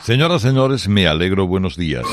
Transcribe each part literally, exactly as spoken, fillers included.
Señoras, señores, me alegro, buenos días.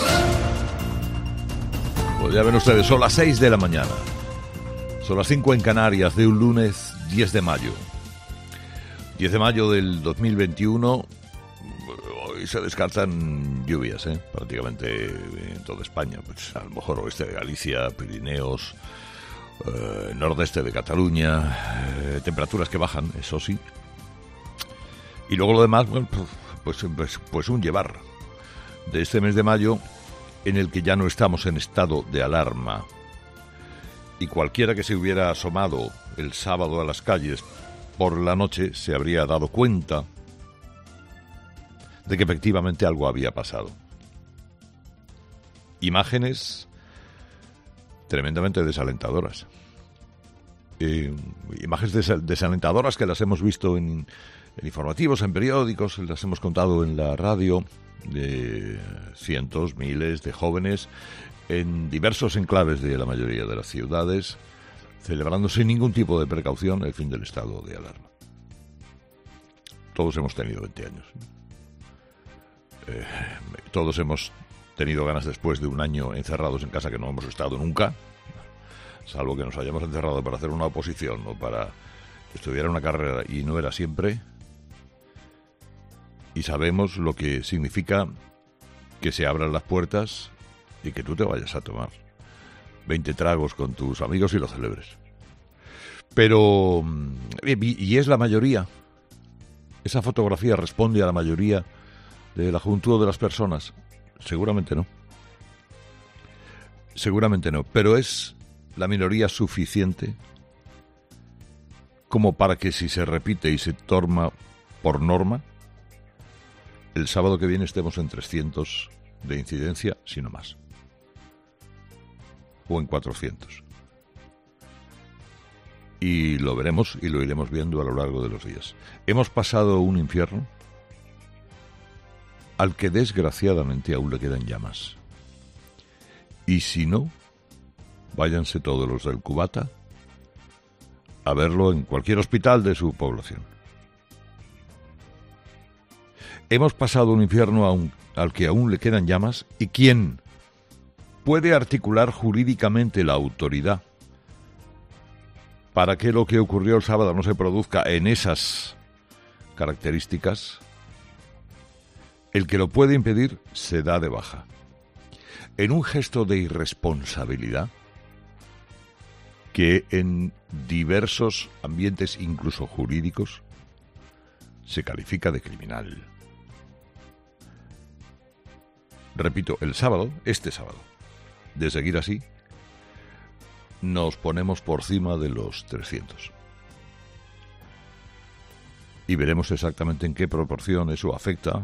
Pues ya ven ustedes, son las seis de la mañana. Son las cinco en Canarias de un lunes diez de mayo. diez de mayo del dos mil veintiuno. Hoy se descartan lluvias, ¿eh? Prácticamente en toda España. Pues a lo mejor oeste de Galicia, Pirineos, eh, nordeste de Cataluña. Eh, temperaturas que bajan, eso sí. Y luego lo demás, bueno, pues, pues, pues un llevar de este mes de mayo en el que ya no estamos en estado de alarma. Y cualquiera que se hubiera asomado el sábado a las calles por la noche se habría dado cuenta de que efectivamente algo había pasado. Imágenes tremendamente desalentadoras. Eh, imágenes des- desalentadoras que las hemos visto en, en informativos, en periódicos, las hemos contado en la radio, de cientos, miles de jóvenes en diversos enclaves de la mayoría de las ciudades, celebrando sin ningún tipo de precaución el fin del estado de alarma. Todos hemos tenido veinte años. Eh, todos hemos tenido ganas después de un año encerrados en casa que no hemos estado nunca, salvo que nos hayamos encerrado para hacer una oposición o para estudiar una carrera, y no era siempre. Y sabemos lo que significa que se abran las puertas y que tú te vayas a tomar veinte tragos con tus amigos y lo celebres. Pero, y es la mayoría. ¿Esa fotografía responde a la mayoría de la juventud de las personas? Seguramente no. Seguramente no. Pero es la minoría suficiente como para que, si se repite y se toma por norma, el sábado que viene estemos en trescientos de incidencia, si no más. O en cuatrocientos. Y lo veremos y lo iremos viendo a lo largo de los días. Hemos pasado un infierno al que desgraciadamente aún le quedan llamas. Y si no, váyanse todos los del cubata a verlo en cualquier hospital de su población. Hemos pasado un infierno aún, al que aún le quedan llamas, y ¿quién puede articular jurídicamente la autoridad para que lo que ocurrió el sábado no se produzca en esas características? El que lo puede impedir se da de baja. En un gesto de irresponsabilidad que en diversos ambientes, incluso jurídicos, se califica de criminal. Repito, el sábado, este sábado, de seguir así, nos ponemos por cima de los trescientos. Y veremos exactamente en qué proporción eso afecta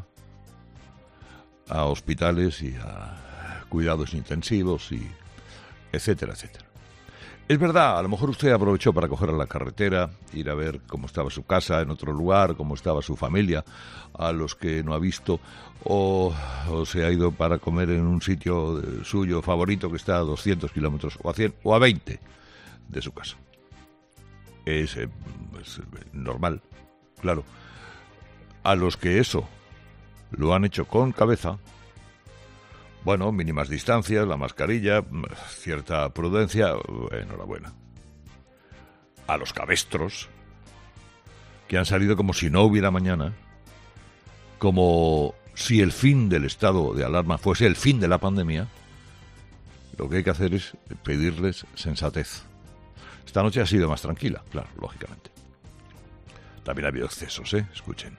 a hospitales y a cuidados intensivos, y etcétera, etcétera. Es verdad, a lo mejor usted aprovechó para coger a la carretera, ir a ver cómo estaba su casa en otro lugar, cómo estaba su familia, a los que no ha visto, o, o se ha ido para comer en un sitio suyo favorito que está a doscientos kilómetros, o a cien, o a veinte de su casa. Es, eh, es normal, claro. A los que eso lo han hecho con cabeza, bueno, mínimas distancias, la mascarilla, cierta prudencia, enhorabuena. A los cabestros, que han salido como si no hubiera mañana, como si el fin del estado de alarma fuese el fin de la pandemia, lo que hay que hacer es pedirles sensatez. Esta noche ha sido más tranquila, claro, lógicamente. También ha habido excesos, ¿eh? Escuchen.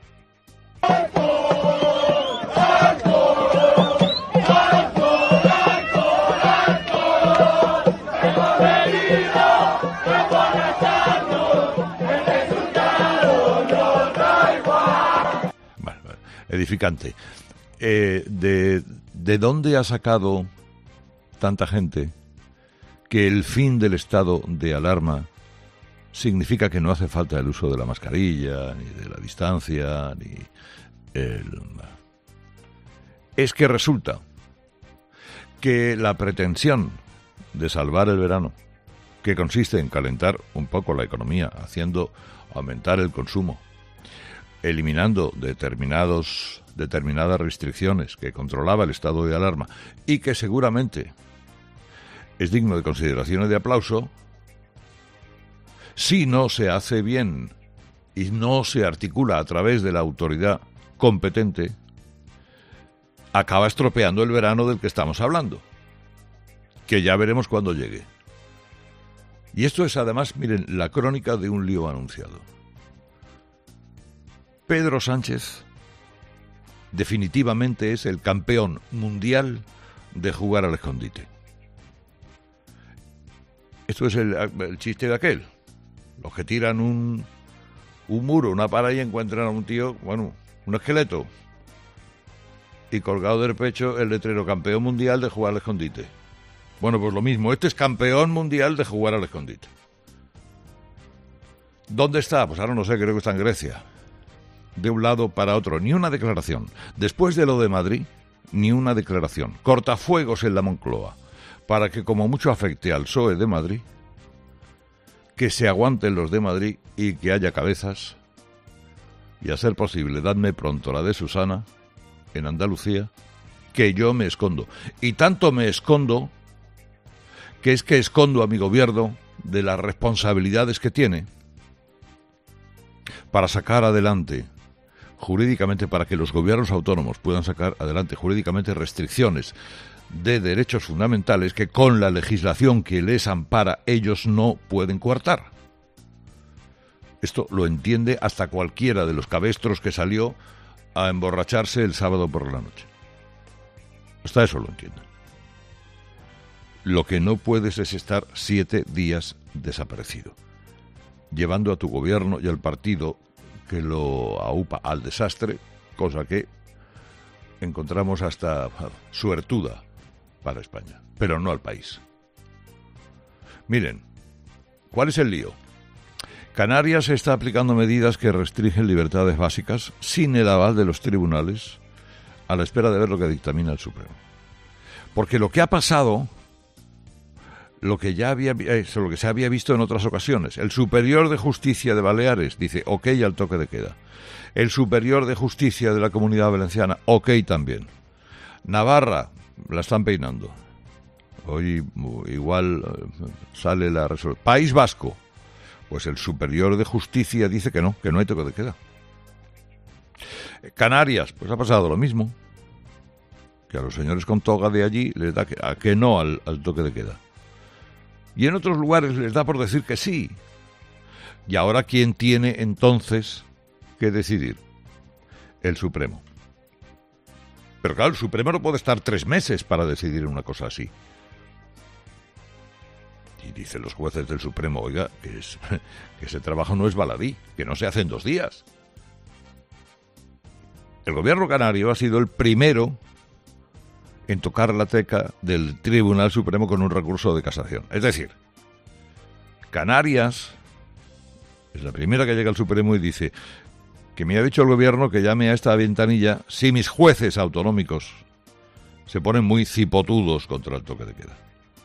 Edificante. Eh, de, ¿De dónde ha sacado tanta gente que el fin del estado de alarma significa que no hace falta el uso de la mascarilla, ni de la distancia, ni el... Es que resulta que la pretensión de salvar el verano, que consiste en calentar un poco la economía, haciendo aumentar el consumo, eliminando determinados, determinadas restricciones que controlaba el estado de alarma y que seguramente es digno de consideración y de aplauso, si no se hace bien y no se articula a través de la autoridad competente, acaba estropeando el verano del que estamos hablando, que ya veremos cuando llegue. Y esto es además, miren, la crónica de un lío anunciado. Pedro Sánchez definitivamente es el campeón mundial de jugar al escondite. Esto es el, el chiste de aquel. Los que tiran un, un muro, una pared y encuentran a un tío, bueno, un esqueleto. Y colgado del pecho el letrero campeón mundial de jugar al escondite. Bueno, pues lo mismo, este es campeón mundial de jugar al escondite. ¿Dónde está? Pues ahora no sé, creo que está en Grecia. De un lado para otro, ni una declaración. Después de lo de Madrid, ni una declaración. Cortafuegos en la Moncloa, para que como mucho afecte al P S O E de Madrid, que se aguanten los de Madrid y que haya cabezas, y a ser posible, dadme pronto la de Susana, en Andalucía, que yo me escondo. Y tanto me escondo, que es que escondo a mi gobierno de las responsabilidades que tiene para sacar adelante jurídicamente, para que los gobiernos autónomos puedan sacar adelante jurídicamente restricciones de derechos fundamentales que con la legislación que les ampara ellos no pueden coartar. Esto lo entiende hasta cualquiera de los cabestros que salió a emborracharse el sábado por la noche. Hasta eso lo entienden. Lo que no puedes es estar siete días desaparecido, llevando a tu gobierno y al partido que lo aupa al desastre, cosa que encontramos hasta suertuda para España, pero no al país. Miren, ¿cuál es el lío? Canarias está aplicando medidas que restringen libertades básicas sin el aval de los tribunales, a la espera de ver lo que dictamina el Supremo. Porque lo que ha pasado, lo que ya había, eso, lo que se había visto en otras ocasiones, el Superior de Justicia de Baleares dice ok al toque de queda. El Superior de Justicia de la Comunidad Valenciana, ok también. Navarra, la están peinando. Hoy igual sale la resolución. País Vasco, pues el Superior de Justicia dice que no, que no hay toque de queda. Canarias, pues ha pasado lo mismo. Que a los señores con toga de allí les da que, a que no al, al toque de queda. Y en otros lugares les da por decir que sí. Y ahora, ¿quién tiene entonces que decidir? El Supremo. Pero claro, el Supremo no puede estar tres meses para decidir una cosa así. Y dicen los jueces del Supremo, oiga, que, es, que ese trabajo no es baladí, que no se hace en dos días. El gobierno canario ha sido el primero en tocar la tecla del Tribunal Supremo con un recurso de casación. Es decir, Canarias es la primera que llega al Supremo y dice que me ha dicho el gobierno que llame a esta ventanilla si mis jueces autonómicos se ponen muy cipotudos contra el toque de queda.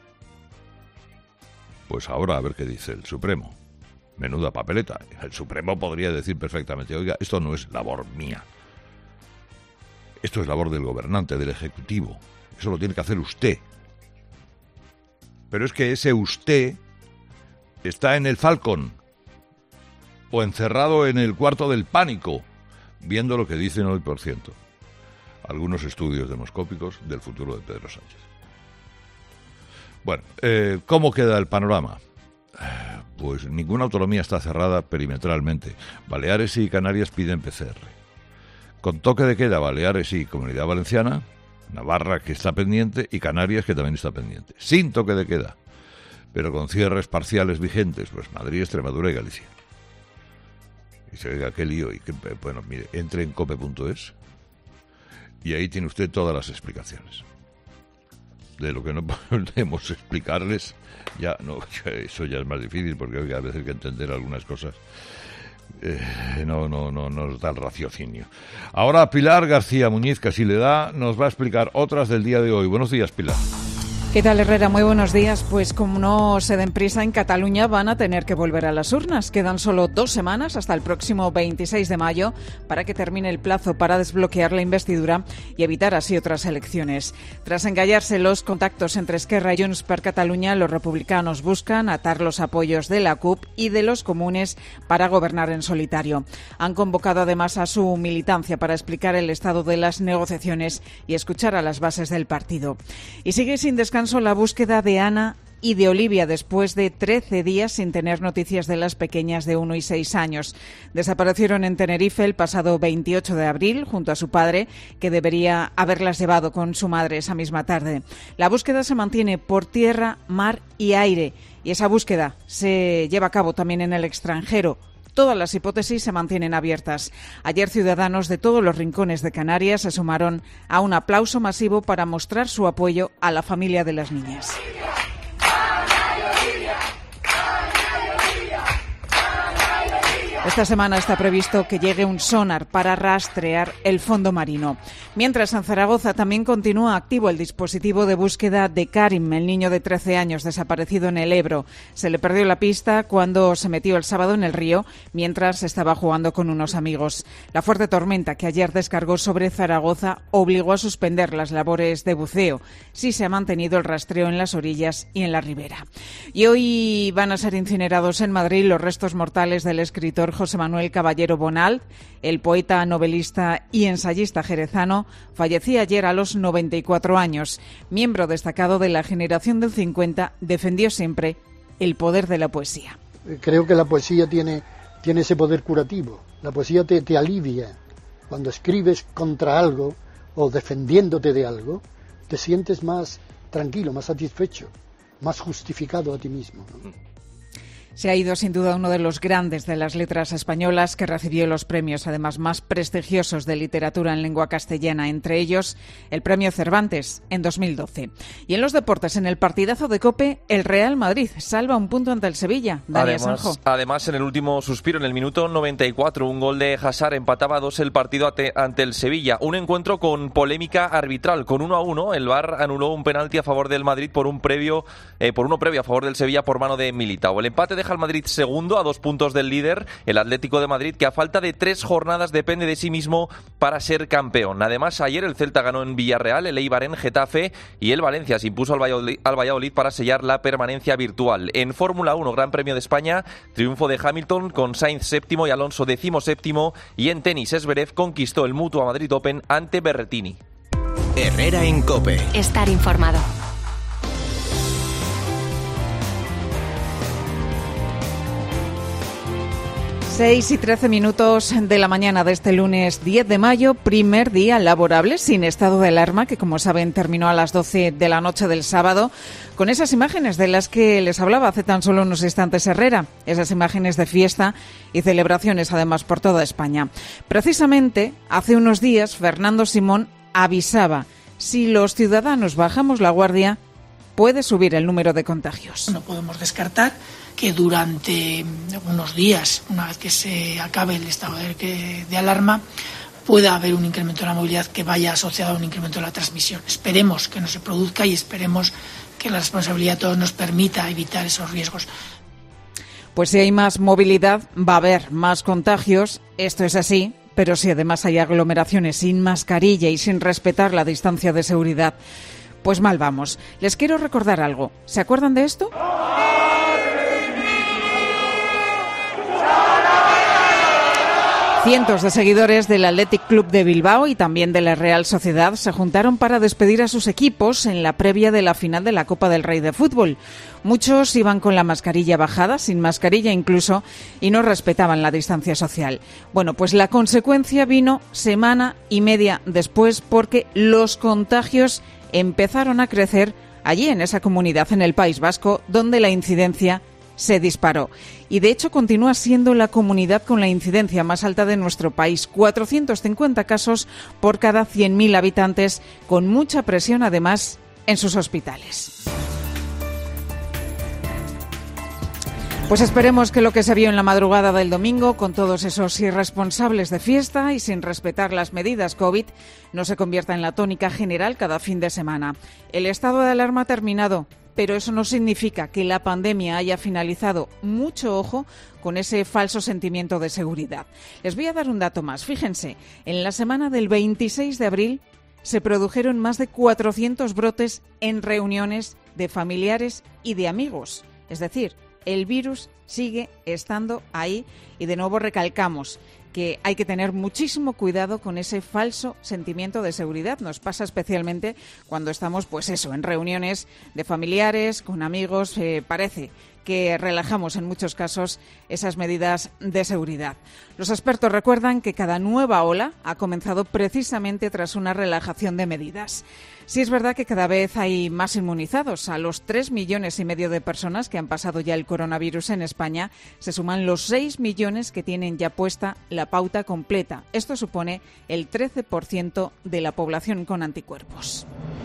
Pues ahora a ver qué dice el Supremo. Menuda papeleta. El Supremo podría decir perfectamente, oiga, esto no es labor mía. Esto es labor del gobernante, del Ejecutivo. Eso lo tiene que hacer usted. Pero es que ese usted está en el Falcon o encerrado en el cuarto del pánico, viendo lo que dicen hoy, por ciento, algunos estudios demoscópicos del futuro de Pedro Sánchez. Bueno, eh, ¿cómo queda el panorama? Pues ninguna autonomía está cerrada perimetralmente. Baleares y Canarias piden P C R. Con toque de queda, Baleares y Comunidad Valenciana, Navarra, que está pendiente, y Canarias, que también está pendiente. Sin toque de queda, pero con cierres parciales vigentes, pues Madrid, Extremadura y Galicia. Y se oiga, qué lío. Y qué, bueno, mire, entre en cope punto es y ahí tiene usted todas las explicaciones. De lo que no podemos explicarles, ya no, eso ya es más difícil, porque oiga, a veces hay que entender algunas cosas. Eh, no, no, no nos da el raciocinio. Ahora Pilar García Muñiz, que si le da, nos va a explicar otras del día de hoy. Buenos días, Pilar. ¿Qué tal, Herrera? Muy buenos días. Pues como no se den prisa, en Cataluña van a tener que volver a las urnas. Quedan solo dos semanas hasta el próximo veintiséis de mayo para que termine el plazo para desbloquear la investidura y evitar así otras elecciones. Tras engallarse los contactos entre Esquerra y Junts per Catalunya, los republicanos buscan atar los apoyos de la C U P y de los comunes para gobernar en solitario. Han convocado además a su militancia para explicar el estado de las negociaciones y escuchar a las bases del partido. Y sigue sin descanso la búsqueda de Ana y de Olivia después de trece días sin tener noticias de las pequeñas de uno y seis años. Desaparecieron en Tenerife el pasado veintiocho de abril junto a su padre, que debería haberlas llevado con su madre esa misma tarde. La búsqueda se mantiene por tierra, mar y aire, y esa búsqueda se lleva a cabo también en el extranjero. Todas las hipótesis se mantienen abiertas. Ayer ciudadanos de todos los rincones de Canarias se sumaron a un aplauso masivo para mostrar su apoyo a la familia de las niñas. Esta semana está previsto que llegue un sonar para rastrear el fondo marino. Mientras, en Zaragoza también continúa activo el dispositivo de búsqueda de Karim, el niño de trece años desaparecido en el Ebro. Se le perdió la pista cuando se metió el sábado en el río mientras estaba jugando con unos amigos. La fuerte tormenta que ayer descargó sobre Zaragoza obligó a suspender las labores de buceo. Sí se ha mantenido el rastreo en las orillas y en la ribera. Y hoy van a ser incinerados en Madrid los restos mortales del escritor José Manuel Caballero Bonald. El poeta, novelista y ensayista jerezano fallecía ayer a los noventa y cuatro años. Miembro destacado de la generación del cincuenta, defendió siempre el poder de la poesía. Creo que la poesía tiene, tiene ese poder curativo. La poesía te, te alivia. Cuando escribes contra algo o defendiéndote de algo, te sientes más tranquilo, más satisfecho, más justificado a ti mismo, ¿no? Se ha ido sin duda uno de los grandes de las letras españolas que recibió los premios, además, más prestigiosos de literatura en lengua castellana, entre ellos el Premio Cervantes en dos mil doce. Y en los deportes, en el partidazo de COPE, el Real Madrid salva un punto ante el Sevilla. Dani Además, Asenjo. además, en el último suspiro, en el minuto noventa y cuatro, un gol de Hazard empataba a dos el partido ante, ante el Sevilla. Un encuentro con polémica arbitral, con uno a uno. El V A R anuló un penalti a favor del Madrid por un previo, eh, por uno previo a favor del Sevilla por mano de Militao. El empate deja al Madrid segundo a dos puntos del líder, el Atlético de Madrid, que a falta de tres jornadas depende de sí mismo para ser campeón. Además, ayer el Celta ganó en Villarreal, el Eibar en Getafe y el Valencia se impuso al Valladolid, al Valladolid para sellar la permanencia virtual. En Fórmula uno, Gran Premio de España, triunfo de Hamilton con Sainz séptimo y Alonso decimoséptimo, y en tenis Zverev conquistó el Mutua Madrid Open ante Berrettini. Herrera en COPE. Estar informado. seis y trece minutos de la mañana de este lunes diez de mayo, primer día laborable sin estado de alarma, que como saben terminó a las doce de la noche del sábado, con esas imágenes de las que les hablaba hace tan solo unos instantes Herrera, esas imágenes de fiesta y celebraciones además por toda España. Precisamente hace unos días Fernando Simón avisaba: si los ciudadanos bajamos la guardia, puede subir el número de contagios. No podemos descartar que durante unos días, una vez que se acabe el estado de, de alarma, pueda haber un incremento de la movilidad que vaya asociado a un incremento de la transmisión. Esperemos que no se produzca y esperemos que la responsabilidad de todos nos permita evitar esos riesgos. Pues si hay más movilidad, va a haber más contagios. Esto es así, pero si además hay aglomeraciones sin mascarilla y sin respetar la distancia de seguridad, pues mal vamos. Les quiero recordar algo. ¿Se acuerdan de esto? Cientos de seguidores del Athletic Club de Bilbao y también de la Real Sociedad se juntaron para despedir a sus equipos en la previa de la final de la Copa del Rey de Fútbol. Muchos iban con la mascarilla bajada, sin mascarilla incluso, y no respetaban la distancia social. Bueno, pues la consecuencia vino semana y media después, porque los contagios empezaron a crecer allí en esa comunidad, en el País Vasco, donde la incidencia se disparó. Y de hecho continúa siendo la comunidad con la incidencia más alta de nuestro país. cuatrocientos cincuenta casos por cada cien mil habitantes, con mucha presión además en sus hospitales. Pues esperemos que lo que se vio en la madrugada del domingo, con todos esos irresponsables de fiesta y sin respetar las medidas COVID, no se convierta en la tónica general cada fin de semana. El estado de alarma ha terminado, pero eso no significa que la pandemia haya finalizado. Mucho ojo con ese falso sentimiento de seguridad. Les voy a dar un dato más. Fíjense, en la semana del veintiséis de abril se produjeron más de cuatrocientos brotes en reuniones de familiares y de amigos. Es decir, el virus sigue estando ahí y de nuevo recalcamos que hay que tener muchísimo cuidado con ese falso sentimiento de seguridad. Nos pasa especialmente cuando estamos, pues eso, en reuniones de familiares, con amigos. Eh, parece que relajamos en muchos casos esas medidas de seguridad. Los expertos recuerdan que cada nueva ola ha comenzado precisamente tras una relajación de medidas. Sí es verdad que cada vez hay más inmunizados. A los tres millones y medio de personas que han pasado ya el coronavirus en España se suman los seis millones que tienen ya puesta la pauta completa. Esto supone el trece por ciento de la población con anticuerpos.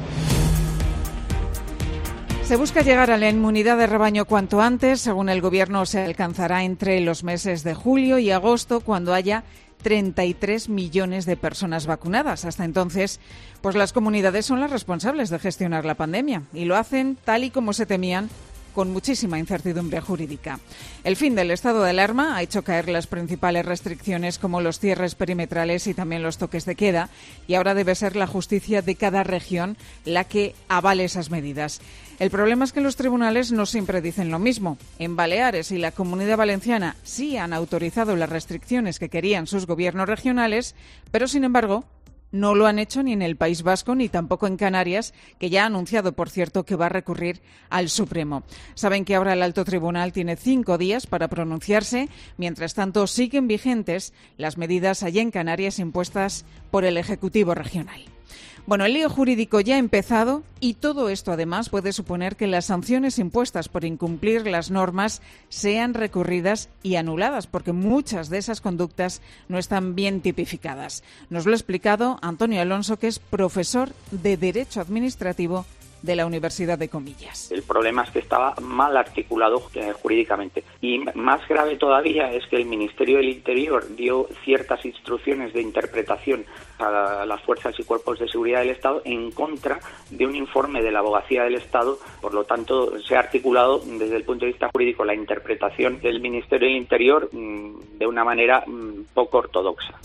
Se busca llegar a la inmunidad de rebaño cuanto antes. Según el Gobierno, se alcanzará entre los meses de julio y agosto, cuando haya treinta y tres millones de personas vacunadas. Hasta entonces, pues las comunidades son las responsables de gestionar la pandemia y lo hacen tal y como se temían, con muchísima incertidumbre jurídica. El fin del estado de alarma ha hecho caer las principales restricciones, como los cierres perimetrales y también los toques de queda, y ahora debe ser la justicia de cada región la que avale esas medidas. El problema es que los tribunales no siempre dicen lo mismo. En Baleares y la Comunidad Valenciana sí han autorizado las restricciones que querían sus gobiernos regionales, pero sin embargo no lo han hecho ni en el País Vasco ni tampoco en Canarias, que ya ha anunciado, por cierto, que va a recurrir al Supremo. Saben que ahora el Alto Tribunal tiene cinco días para pronunciarse. Mientras tanto, siguen vigentes las medidas allá en Canarias impuestas por el Ejecutivo regional. Bueno, el lío jurídico ya ha empezado y todo esto además puede suponer que las sanciones impuestas por incumplir las normas sean recurridas y anuladas, porque muchas de esas conductas no están bien tipificadas. Nos lo ha explicado Antonio Alonso, que es profesor de Derecho Administrativo de la Universidad de Comillas. El problema es que estaba mal articulado eh, jurídicamente. Y más grave todavía es que el Ministerio del Interior dio ciertas instrucciones de interpretación a las fuerzas y cuerpos de seguridad del Estado en contra de un informe de la Abogacía del Estado. Por lo tanto, se ha articulado desde el punto de vista jurídico la interpretación del Ministerio del Interior mmm, de una manera mmm, poco ortodoxa.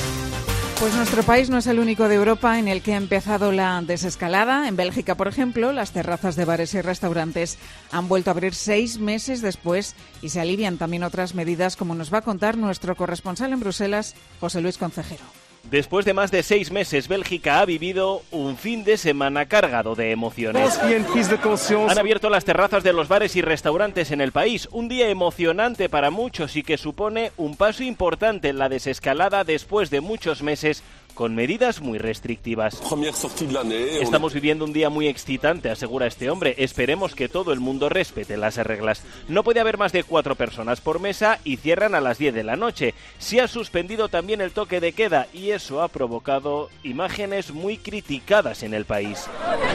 Pues nuestro país no es el único de Europa en el que ha empezado la desescalada. En Bélgica, por ejemplo, las terrazas de bares y restaurantes han vuelto a abrir seis meses después y se alivian también otras medidas, como nos va a contar nuestro corresponsal en Bruselas, José Luis Concejero. Después de más de seis meses, Bélgica ha vivido un fin de semana cargado de emociones. Han abierto las terrazas de los bares y restaurantes en el país, un día emocionante para muchos y que supone un paso importante en la desescalada después de muchos meses con medidas muy restrictivas. Estamos viviendo un día muy excitante, asegura este hombre. Esperemos que todo el mundo respete las reglas. No puede haber más de cuatro personas por mesa y cierran a las diez de la noche. Se ha suspendido también el toque de queda y eso ha provocado imágenes muy criticadas en el país.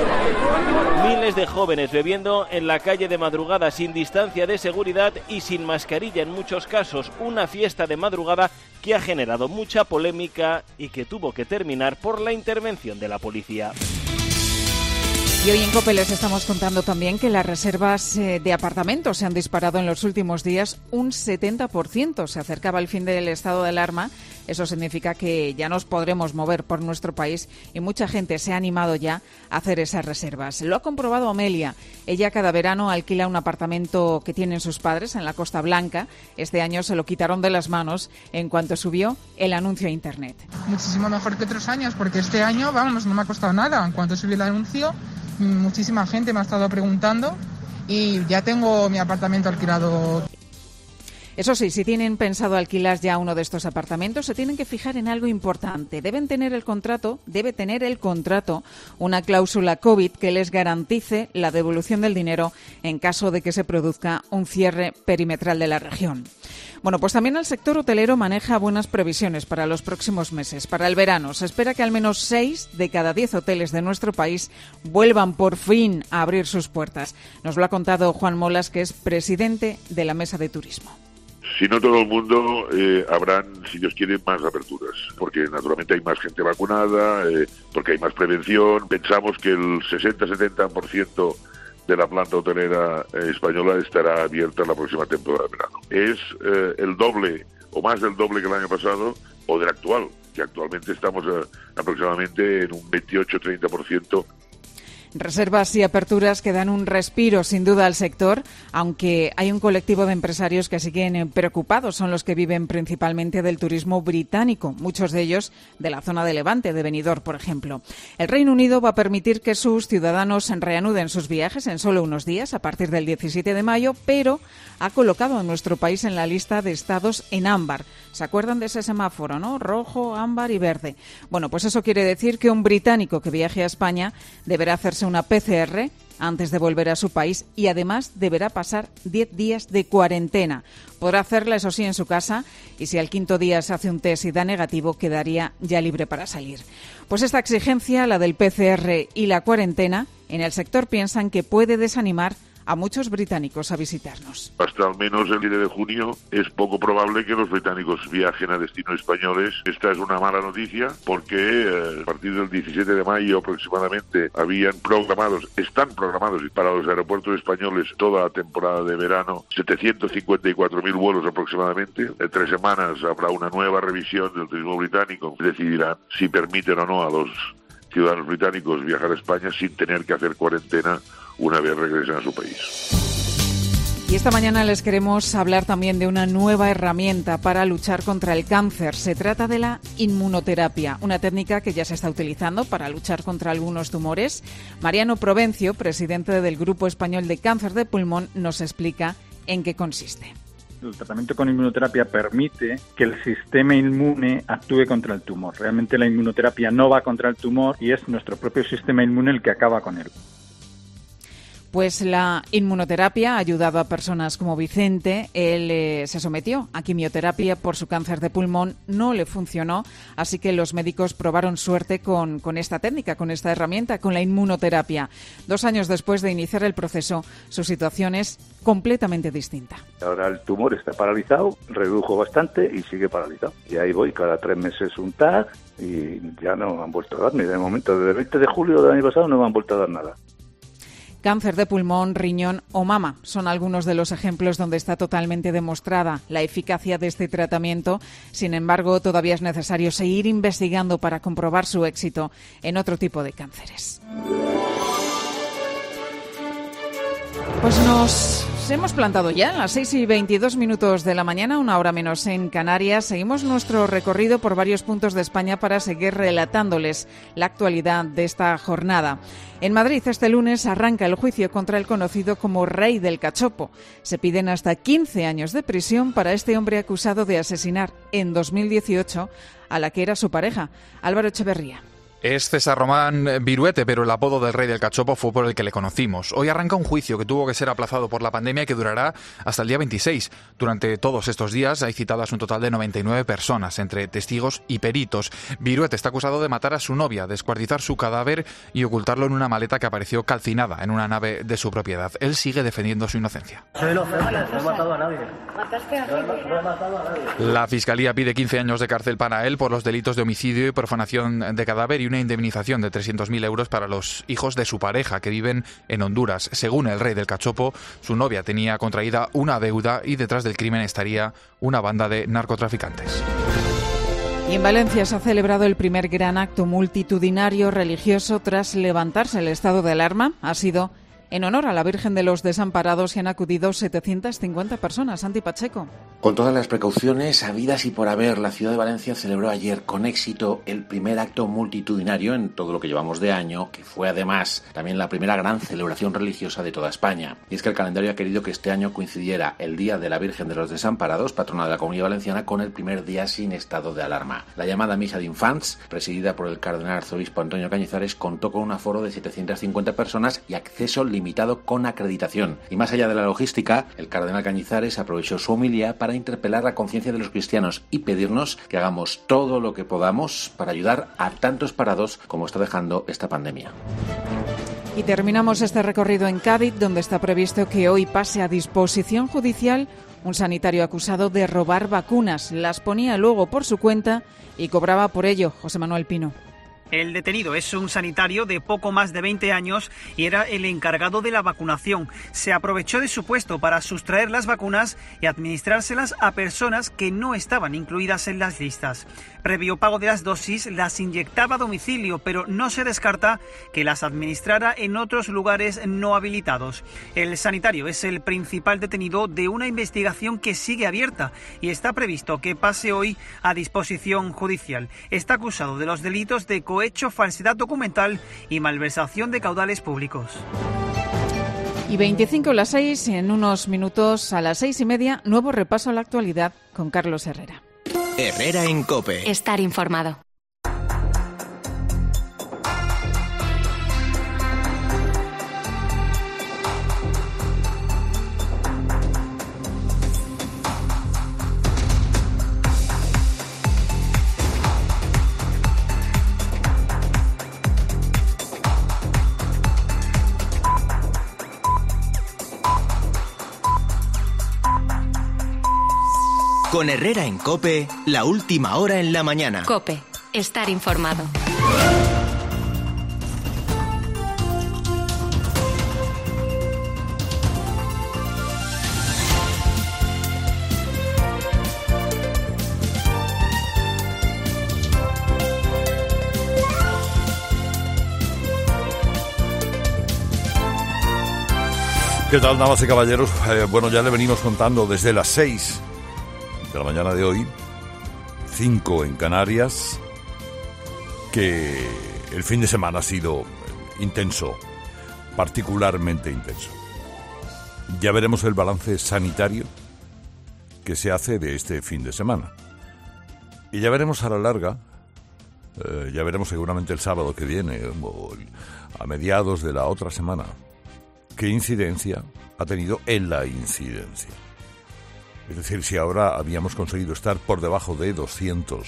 Miles de jóvenes bebiendo en la calle de madrugada sin distancia de seguridad y sin mascarilla en muchos casos. Una fiesta de madrugada que ha generado mucha polémica y que tuvo que terminar por la intervención de la policía. Y hoy en COPE les estamos contando también que las reservas de apartamentos se han disparado en los últimos días un setenta por ciento. Se acercaba el fin del estado de alarma. Eso significa que ya nos podremos mover por nuestro país y mucha gente se ha animado ya a hacer esas reservas. Lo ha comprobado Amelia. Ella cada verano alquila un apartamento que tienen sus padres en la Costa Blanca. Este año se lo quitaron de las manos en cuanto subió el anuncio a Internet. Muchísimo mejor que otros años, porque este año, vamos, no me ha costado nada. En cuanto subí el anuncio, muchísima gente me ha estado preguntando y ya tengo mi apartamento alquilado. Eso sí, si tienen pensado alquilar ya uno de estos apartamentos, se tienen que fijar en algo importante. Deben tener el contrato, debe tener el contrato una cláusula COVID que les garantice la devolución del dinero en caso de que se produzca un cierre perimetral de la región. Bueno, pues también el sector hotelero maneja buenas previsiones para los próximos meses. Para el verano se espera que al menos seis de cada diez hoteles de nuestro país vuelvan por fin a abrir sus puertas. Nos lo ha contado Juan Molas, que es presidente de la Mesa de Turismo. Si no todo el mundo, eh, habrán, si Dios quiere, más aperturas, porque naturalmente hay más gente vacunada, eh, porque hay más prevención. Pensamos que el sesenta a setenta por ciento de la planta hotelera eh, española estará abierta en la próxima temporada de verano. Es eh, el doble o más del doble que el año pasado o del actual, que actualmente estamos eh, aproximadamente en un veintiocho a treinta por ciento. Reservas y aperturas que dan un respiro sin duda al sector, aunque hay un colectivo de empresarios que siguen preocupados, son los que viven principalmente del turismo británico, muchos de ellos de la zona de Levante, de Benidorm, por ejemplo. El Reino Unido va a permitir que sus ciudadanos reanuden sus viajes en solo unos días, a partir del diecisiete de mayo, pero ha colocado a nuestro país en la lista de estados en ámbar. ¿Se acuerdan de ese semáforo, no? Rojo, ámbar y verde. Bueno, pues eso quiere decir que un británico que viaje a España deberá hacerse una P C R antes de volver a su país y además deberá pasar diez días de cuarentena. Podrá hacerla, eso sí, en su casa, y si al quinto día se hace un test y da negativo, quedaría ya libre para salir. Pues esta exigencia, la del P C R y la cuarentena, en el sector piensan que puede desanimar a muchos británicos a visitarnos. Hasta al menos el diez de junio es poco probable que los británicos viajen a destinos españoles. Esta es una mala noticia porque eh, a partir del diecisiete de mayo aproximadamente habían programados, están programados para los aeropuertos españoles toda la temporada de verano setecientos cincuenta y cuatro mil vuelos aproximadamente. En tres semanas habrá una nueva revisión del turismo británico. Decidirán si permiten o no a los ciudadanos británicos viajar a España sin tener que hacer cuarentena una vez regresen a su país. Y esta mañana les queremos hablar también de una nueva herramienta para luchar contra el cáncer. Se trata de la inmunoterapia, una técnica que ya se está utilizando para luchar contra algunos tumores. Mariano Provencio, presidente del Grupo Español de Cáncer de Pulmón, nos explica en qué consiste. El tratamiento con inmunoterapia permite que el sistema inmune actúe contra el tumor. Realmente la inmunoterapia no va contra el tumor y es nuestro propio sistema inmune el que acaba con él. Pues la inmunoterapia ha ayudado a personas como Vicente. Él eh, se sometió a quimioterapia por su cáncer de pulmón, no le funcionó, así que los médicos probaron suerte con, con esta técnica, con esta herramienta, con la inmunoterapia. Dos años después de iniciar el proceso, su situación es completamente distinta. Ahora el tumor está paralizado, redujo bastante y sigue paralizado. Y ahí voy, cada tres meses un T A C y ya no han vuelto a darme. De momento, desde el veinte de julio del año pasado no me han vuelto a dar nada. Cáncer de pulmón, riñón o mama son algunos de los ejemplos donde está totalmente demostrada la eficacia de este tratamiento. Sin embargo, todavía es necesario seguir investigando para comprobar su éxito en otro tipo de cánceres. Pues nos hemos plantado ya a las seis y veintidós minutos de la mañana, una hora menos en Canarias. Seguimos nuestro recorrido por varios puntos de España para seguir relatándoles la actualidad de esta jornada. En Madrid, este lunes, arranca el juicio contra el conocido como Rey del Cachopo. Se piden hasta quince años de prisión para este hombre acusado de asesinar en dos mil dieciocho a la que era su pareja, Álvaro Echeverría. Es César Román Viruete, pero el apodo del Rey del Cachopo fue por el que le conocimos. Hoy arranca un juicio que tuvo que ser aplazado por la pandemia y que durará hasta el día veintiséis. Durante todos estos días hay citadas un total de noventa y nueve personas, entre testigos y peritos. Viruete está acusado de matar a su novia, descuartizar su cadáver y ocultarlo en una maleta que apareció calcinada en una nave de su propiedad. Él sigue defendiendo su inocencia. Soy inocente, no he matado a nadie. ¿Mataste a alguien? No he matado a nadie. La Fiscalía pide quince años de cárcel para él por los delitos de homicidio y profanación de cadáver y una indemnización de trescientos mil euros para los hijos de su pareja que viven en Honduras. Según el Rey del Cachopo, su novia tenía contraída una deuda y detrás del crimen estaría una banda de narcotraficantes. Y en Valencia se ha celebrado el primer gran acto multitudinario religioso tras levantarse el estado de alarma. Ha sido en honor a la Virgen de los Desamparados y han acudido setecientas cincuenta personas. Santi Pacheco. Con todas las precauciones habidas y por haber, la ciudad de Valencia celebró ayer con éxito el primer acto multitudinario en todo lo que llevamos de año, que fue además también la primera gran celebración religiosa de toda España. Y es que el calendario ha querido que este año coincidiera el Día de la Virgen de los Desamparados, patrona de la Comunidad Valenciana, con el primer día sin estado de alarma. La llamada Misa de Infants, presidida por el cardenal arzobispo Antonio Cañizares, contó con un aforo de setecientas cincuenta personas y acceso limitado con acreditación. Y más allá de la logística, el cardenal Cañizares aprovechó su homilía para interpelar la conciencia de los cristianos y pedirnos que hagamos todo lo que podamos para ayudar a tantos parados como está dejando esta pandemia. Y terminamos este recorrido en Cádiz, donde está previsto que hoy pase a disposición judicial un sanitario acusado de robar vacunas. Las ponía luego por su cuenta y cobraba por ello. José Manuel Pino. El detenido es un sanitario de poco más de veinte años y era el encargado de la vacunación. Se aprovechó de su puesto para sustraer las vacunas y administrárselas a personas que no estaban incluidas en las listas. Previo pago de las dosis, las inyectaba a domicilio, pero no se descarta que las administrara en otros lugares no habilitados. El sanitario es el principal detenido de una investigación que sigue abierta y está previsto que pase hoy a disposición judicial. Está acusado de los delitos de cohecho, falsedad documental y malversación de caudales públicos. Y veinticinco las seis, en unos minutos a las seis y media, nuevo repaso a la actualidad con Carlos Herrera. Herrera en COPE. Estar informado. Con Herrera en COPE, la última hora en la mañana. COPE, estar informado. ¿Qué tal, damas y caballeros? Eh, bueno, ya le venimos contando desde las seis de la mañana de hoy, cinco en Canarias, que el fin de semana ha sido intenso, particularmente intenso. Ya veremos el balance sanitario que se hace de este fin de semana. Y ya veremos a la larga, eh, ya veremos seguramente el sábado que viene, o a mediados de la otra semana, qué incidencia ha tenido en la incidencia. Es decir, si ahora habíamos conseguido estar por debajo de doscientos,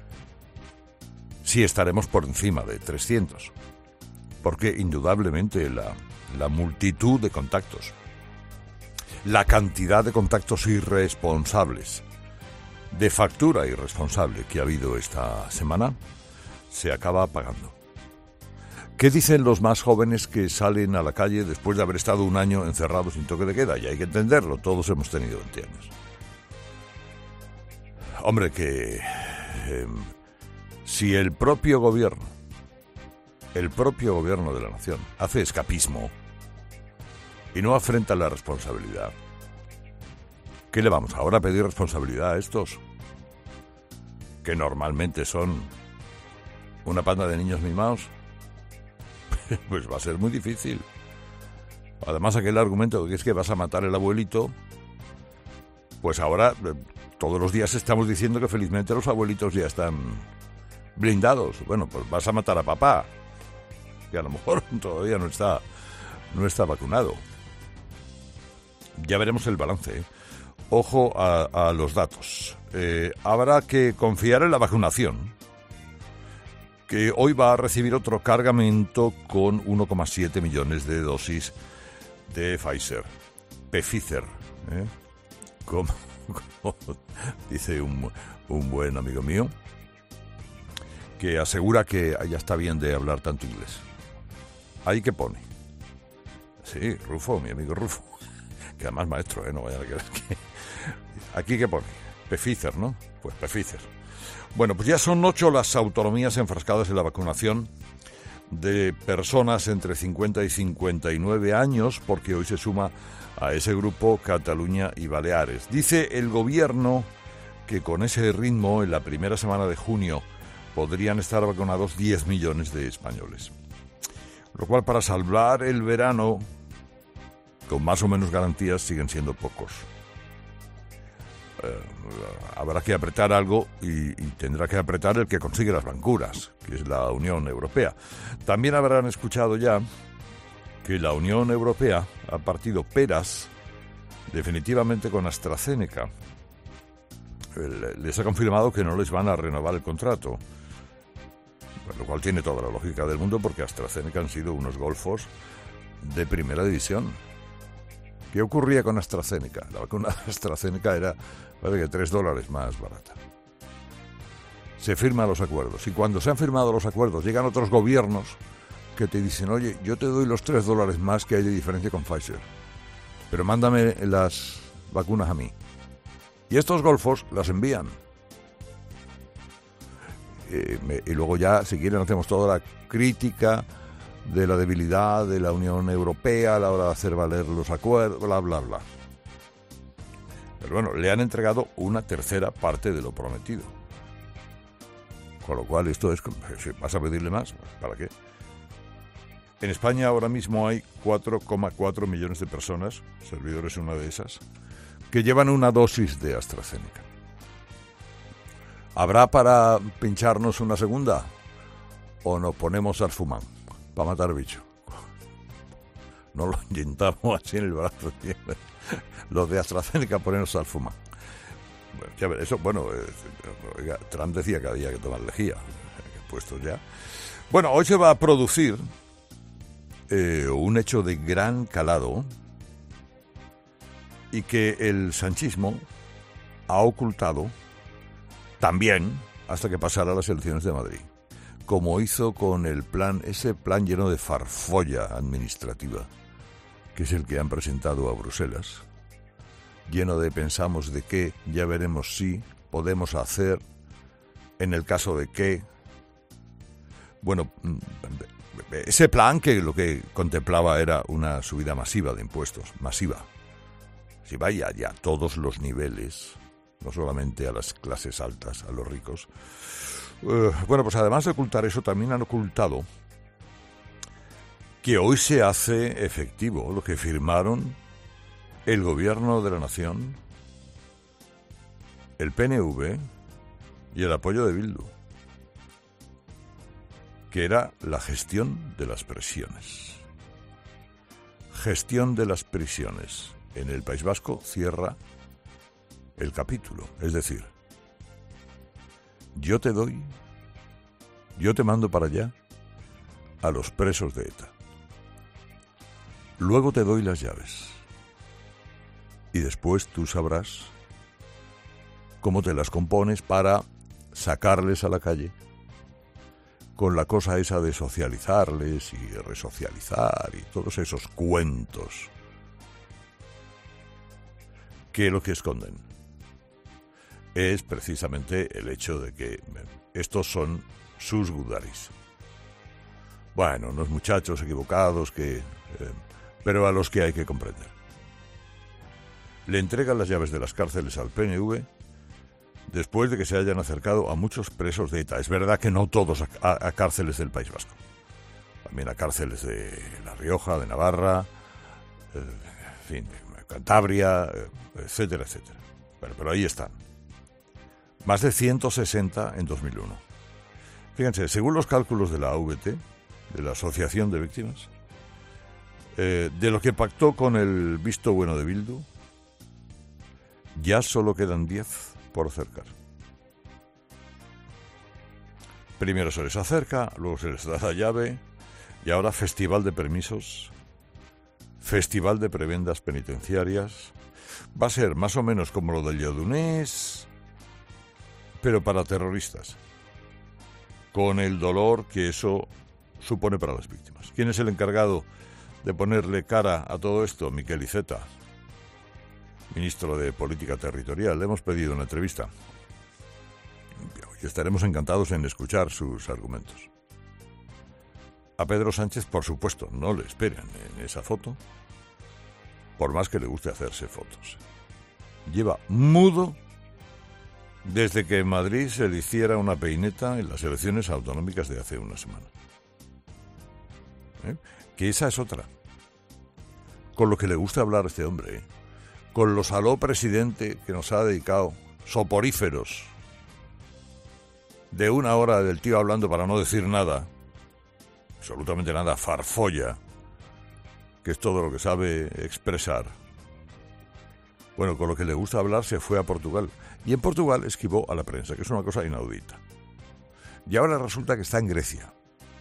sí estaremos por encima de trescientos. Porque indudablemente la, la multitud de contactos, la cantidad de contactos irresponsables, de factura irresponsable que ha habido esta semana, se acaba pagando. ¿Qué dicen los más jóvenes que salen a la calle después de haber estado un año encerrados sin toque de queda? Y hay que entenderlo, todos hemos tenido veinte años. Hombre, que eh, si el propio gobierno, el propio gobierno de la nación hace escapismo y no afrenta la responsabilidad, ¿qué le vamos ahora a pedir responsabilidad a estos? Que normalmente son una panda de niños mimados. Pues va a ser muy difícil. Además, aquel argumento de que es que vas a matar el abuelito, pues ahora eh, todos los días estamos diciendo que felizmente los abuelitos ya están blindados. Bueno, pues vas a matar a papá, que a lo mejor todavía no está, no está vacunado. Ya veremos el balance, ¿eh? Ojo a, a los datos. Eh, habrá que confiar en la vacunación, que hoy va a recibir otro cargamento con uno coma siete millones de dosis de Pfizer. Pfizer, ¿eh? Como, como dice un, un buen amigo mío, que asegura que ya está bien de hablar tanto inglés. Ahí que pone. Sí, Rufo, mi amigo Rufo, que además maestro, ¿eh? No vayan a creer que... Aquí que pone. Pfizer, ¿no? Pues Pfizer. Bueno, pues ya son ocho las autonomías enfrascadas en la vacunación de personas entre cincuenta y cincuenta y nueve años, porque hoy se suma a ese grupo Cataluña y Baleares. Dice el gobierno que con ese ritmo, en la primera semana de junio, podrían estar vacunados diez millones de españoles. Lo cual, para salvar el verano, con más o menos garantías, siguen siendo pocos. Eh, habrá que apretar algo y, y tendrá que apretar el que consigue las vacunas, que es la Unión Europea. También habrán escuchado ya que la Unión Europea ha partido peras definitivamente con AstraZeneca. Les ha confirmado que no les van a renovar el contrato, lo cual tiene toda la lógica del mundo, porque AstraZeneca han sido unos golfos de primera división. ¿Qué ocurría con AstraZeneca? La vacuna AstraZeneca era, parece que tres dólares más barata. Se firman los acuerdos, y cuando se han firmado los acuerdos llegan otros gobiernos que te dicen: oye, yo te doy los tres dólares más que hay de diferencia con Pfizer, pero mándame las vacunas a mí. Y estos golfos las envían. Eh, me, y luego ya, si quieren, hacemos toda la crítica de la debilidad de la Unión Europea a la hora de hacer valer los acuerdos, bla, bla, bla. Pero bueno, le han entregado una tercera parte de lo prometido. Con lo cual, esto es... Si vas a pedirle más, ¿para qué? En España ahora mismo hay cuatro coma cuatro millones de personas, Servidor es una de esas, que llevan una dosis de AstraZeneca. ¿Habrá para pincharnos una segunda? ¿O nos ponemos Arfumán para matar bicho? No lo inyectamos así en el brazo. Tío. Los de AstraZeneca ponernos Arfumán. Bueno, ya ver, eso, bueno, eh, oiga, Trump decía que había que tomar lejía, puestos ya. Bueno, hoy se va a producir eh, un hecho de gran calado, y que el sanchismo ha ocultado también hasta que pasara las elecciones de Madrid, como hizo con el plan, ese plan lleno de farfolla administrativa, que es el que han presentado a Bruselas, lleno de pensamos de qué, ya veremos si, podemos hacer, en el caso de qué. Bueno, ese plan que lo que contemplaba era una subida masiva de impuestos, masiva. Si vaya ya a todos los niveles, no solamente a las clases altas, a los ricos. Uh, bueno, pues además de ocultar eso, también han ocultado que hoy se hace efectivo lo que firmaron el Gobierno de la Nación, el P N V y el apoyo de Bildu, que era la gestión de las prisiones. Gestión de las prisiones. En el País Vasco cierra el capítulo. Es decir, yo te doy, yo te mando para allá a los presos de ETA. Luego te doy las llaves. Y después tú sabrás cómo te las compones para sacarles a la calle con la cosa esa de socializarles y resocializar y todos esos cuentos que lo que esconden es precisamente el hecho de que estos son sus gudaris. Bueno, unos muchachos equivocados que... Eh, pero a los que hay que comprender. Le entregan las llaves de las cárceles al P N V después de que se hayan acercado a muchos presos de ETA. Es verdad que no todos a, a, a cárceles del País Vasco. También a cárceles de La Rioja, de Navarra, eh, en fin, de Cantabria, eh, etcétera, etcétera. Bueno, pero ahí están. Más de ciento sesenta en dos mil uno. Fíjense, según los cálculos de la A V T, de la Asociación de Víctimas, eh, de lo que pactó con el visto bueno de Bildu, ya solo quedan diez por acercar. Primero se les acerca, luego se les da la llave, y ahora festival de permisos, festival de prebendas penitenciarias. Va a ser más o menos como lo del Lledoners, pero para terroristas, con el dolor que eso supone para las víctimas. ¿Quién es el encargado de ponerle cara a todo esto? Miquel Iceta, ministro de Política Territorial. Le hemos pedido una entrevista y estaremos encantados en escuchar sus argumentos. A Pedro Sánchez, por supuesto, no le esperan en esa foto, por más que le guste hacerse fotos. Lleva mudo desde que en Madrid se le hiciera una peineta en las elecciones autonómicas de hace una semana. ¿Eh? Que esa es otra. Con lo que le gusta hablar a este hombre, ¿eh? Con los aló presidente que nos ha dedicado soporíferos de una hora del tío hablando para no decir nada, absolutamente nada, farfolla, que es todo lo que sabe expresar. Bueno, con lo que le gusta hablar se fue a Portugal, y en Portugal esquivó a la prensa, que es una cosa inaudita. Y ahora resulta que está en Grecia.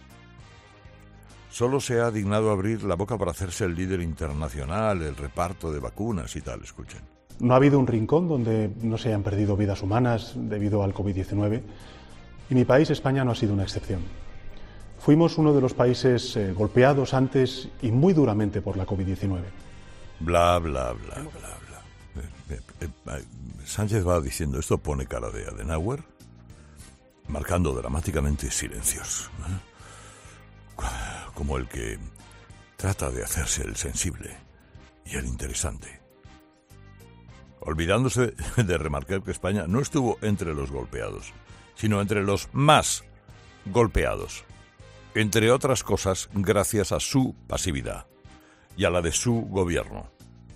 Solo se ha dignado abrir la boca para hacerse el líder internacional, el reparto de vacunas y tal, escuchen. No ha habido un rincón donde no se hayan perdido vidas humanas debido al covid diecinueve, y mi país, España, no ha sido una excepción. Fuimos uno de los países eh, golpeados antes y muy duramente por la covid diecinueve. Bla, bla, bla, bla, bla. Eh, eh, eh, Sánchez va diciendo esto, pone cara de Adenauer, marcando dramáticamente silencios, ¿eh? Como el que trata de hacerse el sensible y el interesante, olvidándose de remarcar que España no estuvo entre los golpeados, sino entre los más golpeados, entre otras cosas gracias a su pasividad y a la de su gobierno.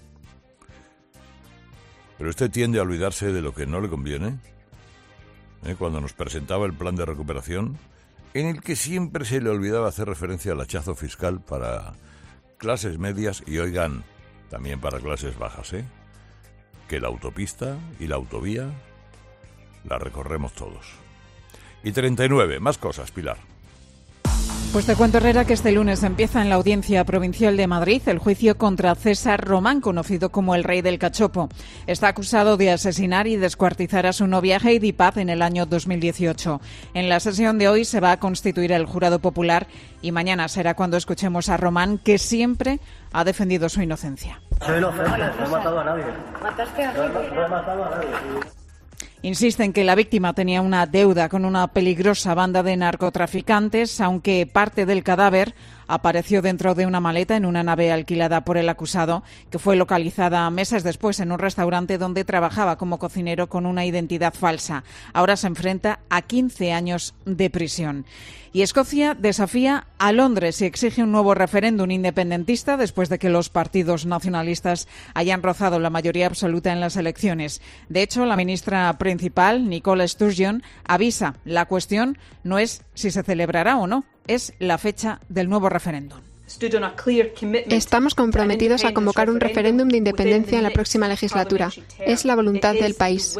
Pero usted tiende a olvidarse de lo que no le conviene, ¿eh? Cuando nos presentaba el plan de recuperación, en el que siempre se le olvidaba hacer referencia al hachazo fiscal para clases medias y, oigan, también para clases bajas, ¿eh? Que la autopista y la autovía la recorremos todos. Y treinta y nueve, más cosas, Pilar. Pues te cuento, Herrera, que este lunes empieza en la Audiencia Provincial de Madrid el juicio contra César Román, conocido como el Rey del Cachopo. Está acusado de asesinar y descuartizar a su novia Heidi Paz en el año dos mil dieciocho. En la sesión de hoy se va a constituir el jurado popular y mañana será cuando escuchemos a Román, que siempre ha defendido su inocencia. Soy inocente, no he matado a nadie. ¿Mataste a Heidi? No, no he matado a nadie. Insiste en que la víctima tenía una deuda con una peligrosa banda de narcotraficantes, aunque parte del cadáver apareció dentro de una maleta en una nave alquilada por el acusado, que fue localizada meses después en un restaurante donde trabajaba como cocinero con una identidad falsa. Ahora se enfrenta a quince años de prisión. Y Escocia desafía a Londres y exige un nuevo referéndum independentista después de que los partidos nacionalistas hayan rozado la mayoría absoluta en las elecciones. De hecho, la ministra principal, Nicola Sturgeon, avisa: la cuestión no es si se celebrará o no, es la fecha del nuevo referéndum. Estamos comprometidos a convocar un referéndum de independencia en la próxima legislatura. Es la voluntad del país.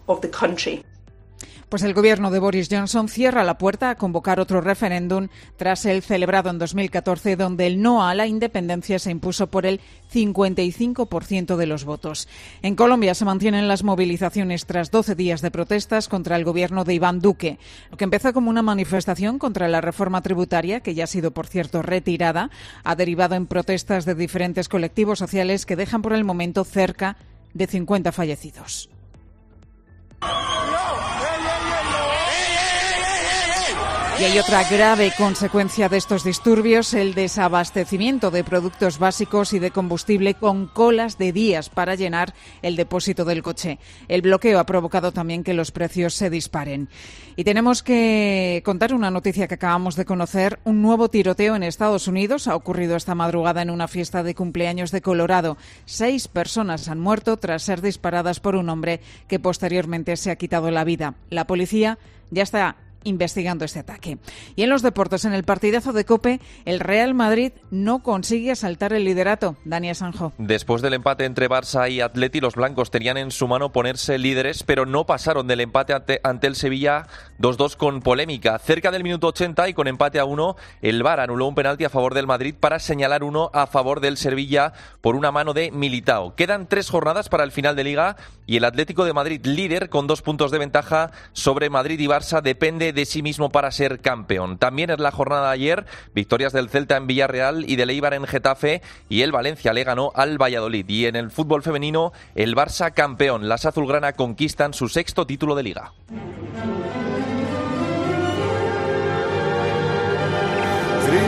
Pues el gobierno de Boris Johnson cierra la puerta a convocar otro referéndum tras el celebrado en dos mil catorce, donde el no a la independencia se impuso por el cincuenta y cinco por ciento de los votos. En Colombia se mantienen las movilizaciones tras doce días de protestas contra el gobierno de Iván Duque. Lo que empezó como una manifestación contra la reforma tributaria, que ya ha sido, por cierto, retirada, ha derivado en protestas de diferentes colectivos sociales que dejan por el momento cerca de cincuenta fallecidos. Y hay otra grave consecuencia de estos disturbios: el desabastecimiento de productos básicos y de combustible, con colas de días para llenar el depósito del coche. El bloqueo ha provocado también que los precios se disparen. Y tenemos que contar una noticia que acabamos de conocer. Un nuevo tiroteo en Estados Unidos ha ocurrido esta madrugada en una fiesta de cumpleaños de Colorado. Seis personas han muerto tras ser disparadas por un hombre que posteriormente se ha quitado la vida. La policía ya está investigando este ataque. Y en los deportes, en el partidazo de COPE, el Real Madrid no consigue asaltar el liderato. Dani Sanjo. Después del empate entre Barça y Atleti, los blancos tenían en su mano ponerse líderes, pero no pasaron del empate ante, ante el Sevilla dos dos con polémica. Cerca del minuto ochenta y con empate a uno, el V A R anuló un penalti a favor del Madrid para señalar uno a favor del Sevilla por una mano de Militao. Quedan tres jornadas para el final de Liga y el Atlético de Madrid, líder con dos puntos de ventaja sobre Madrid y Barça, depende de sí mismo para ser campeón. También es la jornada de ayer, victorias del Celta en Villarreal y del Eibar en Getafe, y el Valencia le ganó al Valladolid. Y en el fútbol femenino, el Barça campeón. Las azulgrana conquistan su sexto título de Liga. Trino.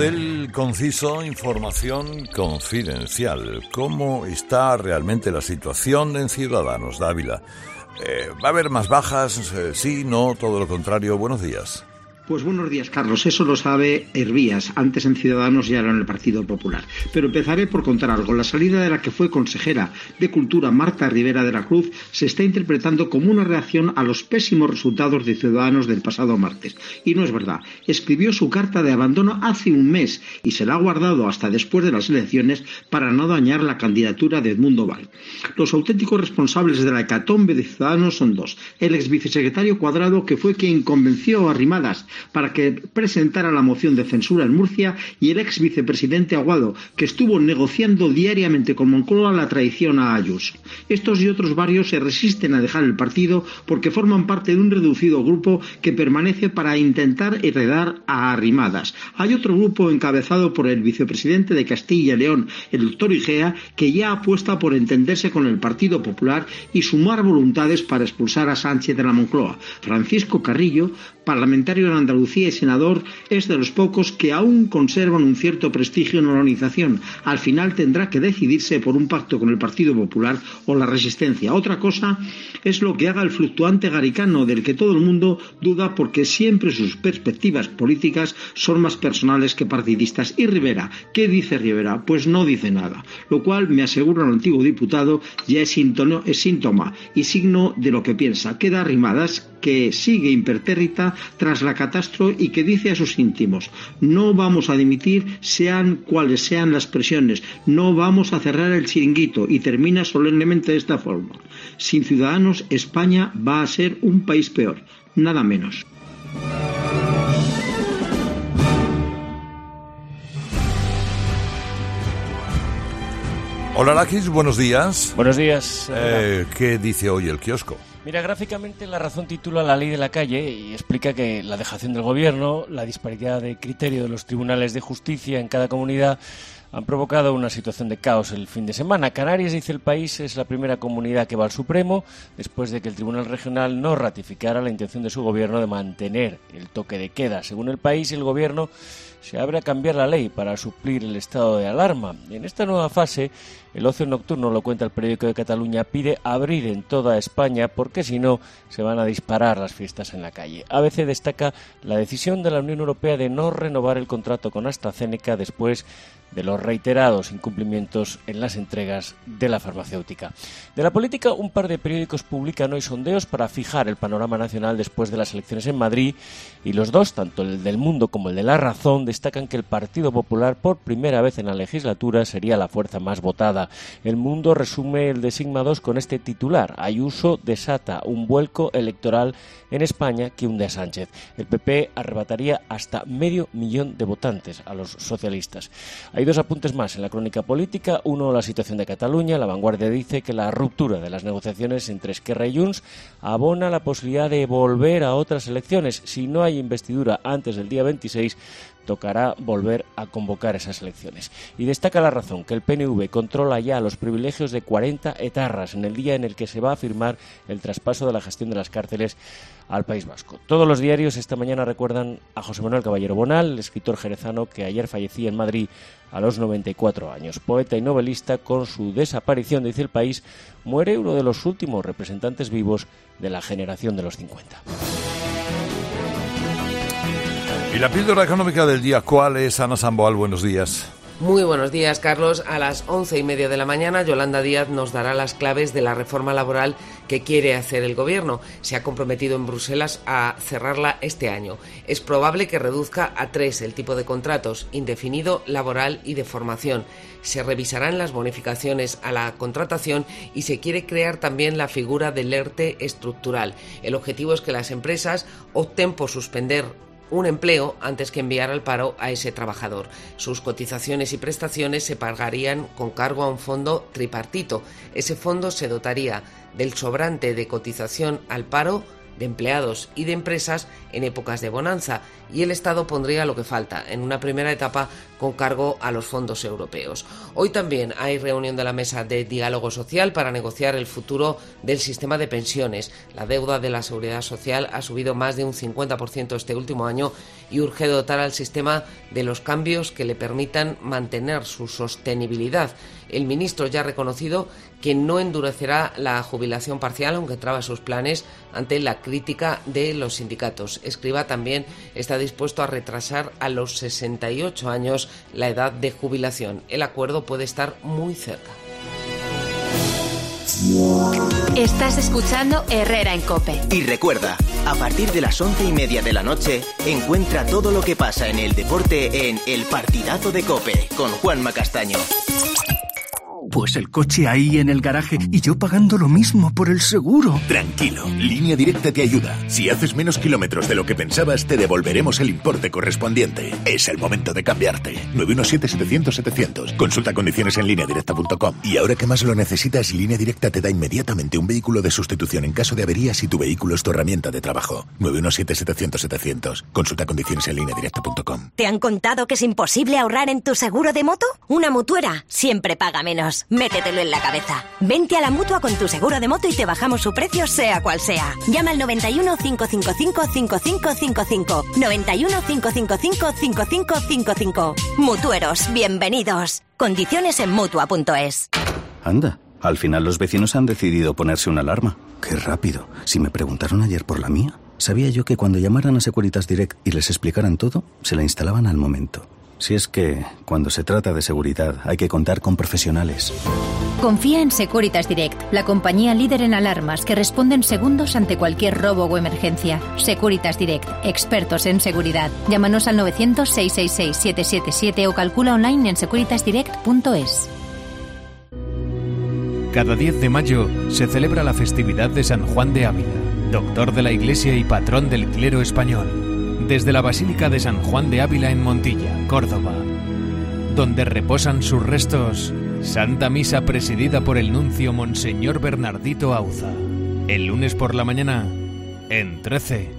del conciso, información confidencial. ¿Cómo está realmente la situación en Ciudadanos, Dávila? Eh, ¿Va a haber más bajas? Eh, sí, no, todo lo contrario. Buenos días. Pues buenos días, Carlos. Eso lo sabe Hervías, antes en Ciudadanos y ahora en el Partido Popular. Pero empezaré por contar algo. La salida de la que fue consejera de Cultura, Marta Rivera de la Cruz, se está interpretando como una reacción a los pésimos resultados de Ciudadanos del pasado martes. Y no es verdad. Escribió su carta de abandono hace un mes y se la ha guardado hasta después de las elecciones para no dañar la candidatura de Edmundo Val. Los auténticos responsables de la hecatombe de Ciudadanos son dos. El exvicesecretario Cuadrado, que fue quien convenció a Arrimadas para que presentara la moción de censura en Murcia, y el ex vicepresidente Aguado, que estuvo negociando diariamente con Moncloa la traición a Ayuso. Estos y otros varios se resisten a dejar el partido porque forman parte de un reducido grupo que permanece para intentar heredar a Arrimadas. Hay otro grupo encabezado por el vicepresidente de Castilla y León, el doctor Igea, que ya apuesta por entenderse con el Partido Popular y sumar voluntades para expulsar a Sánchez de la Moncloa. Francisco Carrillo, parlamentario en Andalucía y senador, es de los pocos que aún conservan un cierto prestigio en la organización. Al final tendrá que decidirse por un pacto con el Partido Popular o la resistencia. Otra cosa es lo que haga el fluctuante Garicano, del que todo el mundo duda porque siempre sus perspectivas políticas son más personales que partidistas. Y Rivera, ¿qué dice Rivera? Pues no dice nada, lo cual, me asegura el antiguo diputado, ya es síntoma, es síntoma y signo de lo que piensa. Queda Arrimadas, que sigue impertérrita tras la catástrofe y que dice a sus íntimos: no vamos a dimitir sean cuales sean las presiones, no vamos a cerrar el chiringuito, y termina solemnemente de esta forma: sin Ciudadanos España va a ser un país peor, nada menos. Hola, Lakis, buenos días. Buenos días. Eh, ¿Qué dice hoy el kiosco? Mira, gráficamente La Razón titula La ley de la calle y explica que la dejación del gobierno, la disparidad de criterio de los tribunales de justicia en cada comunidad han provocado una situación de caos el fin de semana. Canarias, dice El País, es la primera comunidad que va al Supremo después de que el Tribunal Regional no ratificara la intención de su gobierno de mantener el toque de queda. Según El País, el gobierno se abre a cambiar la ley para suplir el estado de alarma. En esta nueva fase, el ocio nocturno, lo cuenta el periódico de Cataluña, pide abrir en toda España porque si no se van a disparar las fiestas en la calle. A B C destaca la decisión de la Unión Europea de no renovar el contrato con AstraZeneca después de los reiterados incumplimientos en las entregas de la farmacéutica. De la política, un par de periódicos publican hoy sondeos para fijar el panorama nacional después de las elecciones en Madrid, y los dos, tanto el del Mundo como el de La Razón, destacan que el Partido Popular por primera vez en la legislatura sería la fuerza más votada. El Mundo resume el de Sigma dos con este titular: Ayuso desata un vuelco electoral en España que hunde a Sánchez. El P P arrebataría hasta medio millón de votantes a los socialistas. Hay dos apuntes más en la crónica política. Uno, la situación de Cataluña. La Vanguardia dice que la ruptura de las negociaciones entre Esquerra y Junts abona la posibilidad de volver a otras elecciones. Si no hay investidura antes del día veintiséis, tocará volver a convocar esas elecciones. Y destaca La Razón que el P N V controla ya los privilegios de cuarenta etarras en el día en el que se va a firmar el traspaso de la gestión de las cárceles al País Vasco. Todos los diarios esta mañana recuerdan a José Manuel Caballero Bonal, el escritor jerezano que ayer fallecía en Madrid a los noventa y cuatro años. Poeta y novelista, con su desaparición, dice El País, muere uno de los últimos representantes vivos de la generación de los cincuenta. Y la píldora económica del día, ¿cuál es? Ana Samboal, buenos días. Muy buenos días, Carlos. A las once y media de la mañana, Yolanda Díaz nos dará las claves de la reforma laboral que quiere hacer el Gobierno. Se ha comprometido en Bruselas a cerrarla este año. Es probable que reduzca a tres el tipo de contratos: indefinido, laboral y de formación. Se revisarán las bonificaciones a la contratación y se quiere crear también la figura del ERTE estructural. El objetivo es que las empresas opten por suspender un empleo antes que enviar al paro a ese trabajador. Sus cotizaciones y prestaciones se pagarían con cargo a un fondo tripartito. Ese fondo se dotaría del sobrante de cotización al paro de empleados y de empresas en épocas de bonanza, y el Estado pondría lo que falta, en una primera etapa con cargo a los fondos europeos. Hoy también hay reunión de la mesa de diálogo social para negociar el futuro del sistema de pensiones. La deuda de la seguridad social ha subido más de un cincuenta por ciento este último año y urge dotar al sistema de los cambios que le permitan mantener su sostenibilidad. El ministro ya ha reconocido que no endurecerá la jubilación parcial, aunque traba sus planes ante la crítica de los sindicatos. Escrivá también está dispuesto a retrasar a los sesenta y ocho años la edad de jubilación. El acuerdo puede estar muy cerca. Estás escuchando Herrera en COPE. Y recuerda, a partir de las once y media de la noche, encuentra todo lo que pasa en el deporte en El Partidazo de COPE, con Juanma Castaño. Pues el coche ahí en el garaje y yo pagando lo mismo por el seguro. Tranquilo, Línea Directa te ayuda. Si haces menos kilómetros de lo que pensabas, te devolveremos el importe correspondiente. Es el momento de cambiarte. nueve uno siete, setecientos, setecientos. Consulta condiciones en línea directa punto com. Y ahora que más lo necesitas, Línea Directa te da inmediatamente un vehículo de sustitución en caso de avería si tu vehículo es tu herramienta de trabajo. nueve uno siete, setecientos, setecientos. Consulta condiciones en línea directa punto com. ¿Te han contado que es imposible ahorrar en tu seguro de moto? Una mutuera siempre paga menos. Métetelo en la cabeza. Vente a la Mutua con tu seguro de moto y te bajamos su precio sea cual sea. Llama al noventa y uno, cinco cinco cinco, cinco cinco cinco cinco. noventa y uno, cinco cinco cinco, cinco cinco cinco cinco. Mutueros, bienvenidos. Condiciones en Mutua punto es. Anda, al final los vecinos han decidido ponerse una alarma. Qué rápido. Si me preguntaron ayer por la mía, sabía yo que cuando llamaran a Securitas Direct y les explicaran todo, se la instalaban al momento. Si es que, cuando se trata de seguridad, hay que contar con profesionales. Confía en Securitas Direct, la compañía líder en alarmas que responde en segundos ante cualquier robo o emergencia. Securitas Direct, expertos en seguridad. Llámanos al novecientos, seiscientos sesenta y seis, setecientos setenta y siete o calcula online en securitas direct punto es. Cada diez de mayo se celebra la festividad de San Juan de Ávila, doctor de la Iglesia y patrón del clero español. Desde la Basílica de San Juan de Ávila en Montilla, Córdoba, donde reposan sus restos, Santa Misa presidida por el nuncio Monseñor Bernardito Auza. El lunes por la mañana, en trece.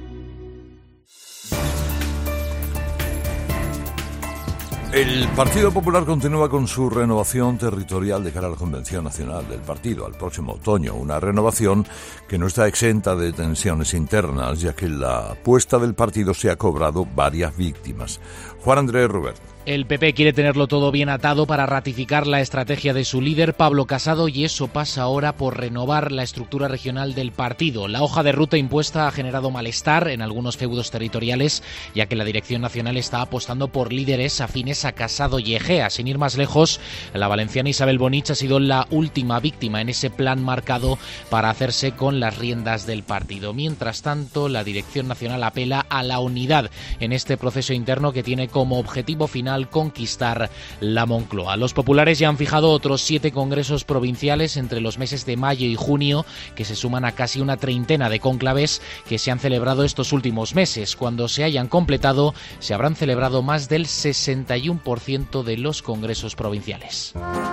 El Partido Popular continúa con su renovación territorial de cara a la Convención Nacional del partido al próximo otoño, una renovación que no está exenta de tensiones internas, ya que la apuesta del partido se ha cobrado varias víctimas. Juan Andrés Rubert. El P P quiere tenerlo todo bien atado para ratificar la estrategia de su líder, Pablo Casado, y eso pasa ahora por renovar la estructura regional del partido. La hoja de ruta impuesta ha generado malestar en algunos feudos territoriales, ya que la dirección nacional está apostando por líderes afines a Casado y Egea. Sin ir más lejos, la valenciana Isabel Bonich ha sido la última víctima en ese plan marcado para hacerse con las riendas del partido. Mientras tanto, la dirección nacional apela a la unidad en este proceso interno que tiene como objetivo final conquistar la Moncloa. Los populares ya han fijado otros siete congresos provinciales entre los meses de mayo y junio, que se suman a casi una treintena de cónclaves que se han celebrado estos últimos meses. Cuando se hayan completado, se habrán celebrado más del sesenta y uno por ciento de los congresos provinciales.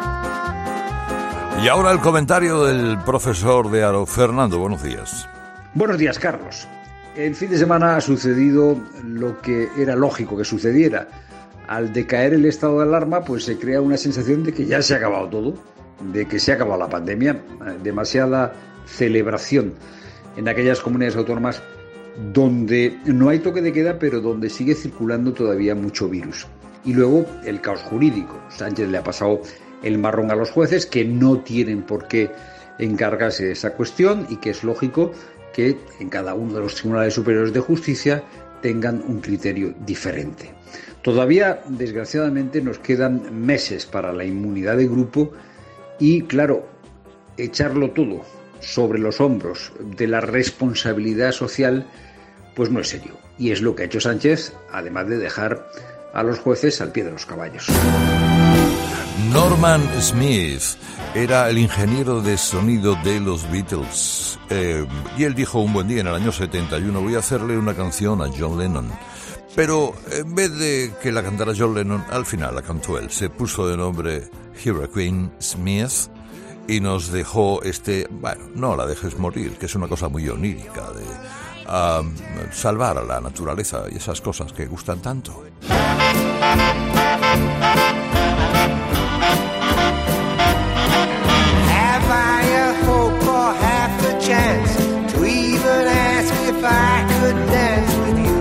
Y ahora el comentario del profesor de Aro. Fernando, buenos días. Buenos días, Carlos. El fin de semana ha sucedido lo que era lógico que sucediera. Al decaer el estado de alarma, pues se crea una sensación de que ya se ha acabado todo, de que se ha acabado la pandemia, demasiada celebración en aquellas comunidades autónomas donde no hay toque de queda, pero donde sigue circulando todavía mucho virus. Y luego el caos jurídico. Sánchez le ha pasado el marrón a los jueces, que no tienen por qué encargarse de esa cuestión y que es lógico que en cada uno de los tribunales superiores de justicia tengan un criterio diferente. Todavía, desgraciadamente, nos quedan meses para la inmunidad de grupo y, claro, echarlo todo sobre los hombros de la responsabilidad social, pues no es serio. Y es lo que ha hecho Sánchez, además de dejar a los jueces al pie de los caballos. Norman Smith era el ingeniero de sonido de los Beatles. Eh, y él dijo un buen día en el año setenta y uno, voy a hacerle una canción a John Lennon. Pero en vez de que la cantara John Lennon, al final la cantó él. Se puso de nombre Hurricane Smith y nos dejó este, bueno, no la dejes morir, que es una cosa muy onírica de um, salvar a la naturaleza y esas cosas que gustan tanto. Have I a hope or half a chance to even ask if I could dance with you?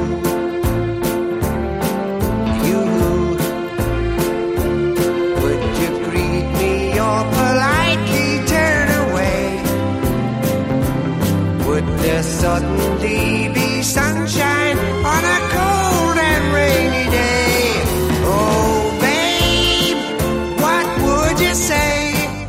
You, would you greet me or politely turn away? Would there suddenly be sunshine on a cold and rainy day? Oh, babe, what would you say?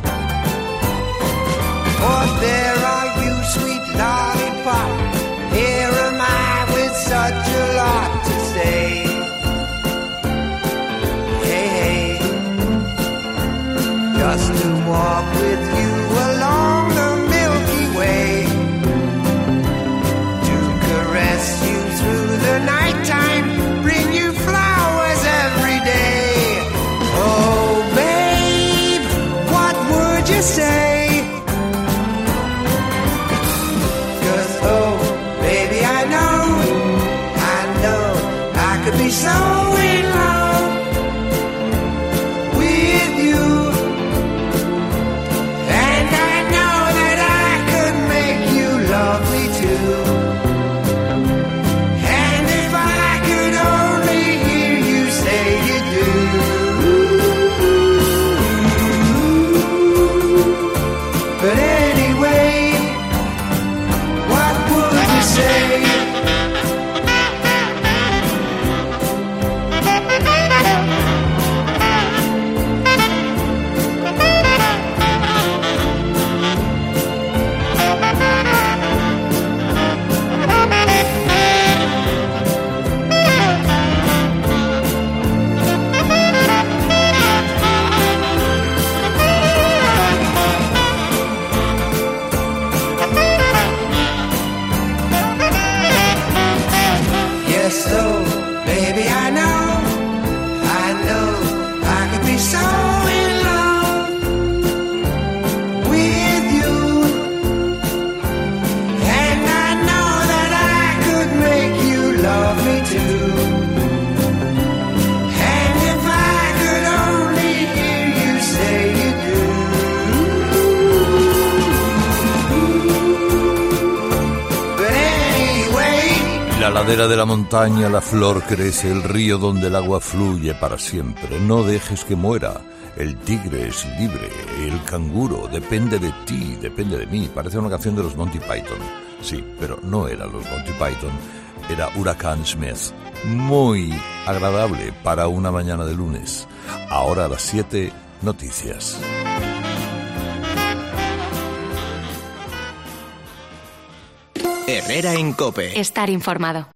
For there are you, sweet lollipop. Here am I with such a lot to say. Hey, hey, just to walk with you along the Milky Way, to caress you through the nighttime, bring you flowers every day. Oh, babe, what would you say? Be so in love with you, and I know that I could make you love me too. And if I could only hear you say you do. But anyway, what would you say? La ladera de la montaña, la flor crece, el río donde el agua fluye para siempre. No dejes que muera. El tigre es libre, el canguro depende de ti, depende de mí. Parece una canción de los Monty Python. Sí, pero no eran los Monty Python, era Huracán Smith. Muy agradable para una mañana de lunes. Ahora a las siete, noticias. Herrera en COPE. Estar informado.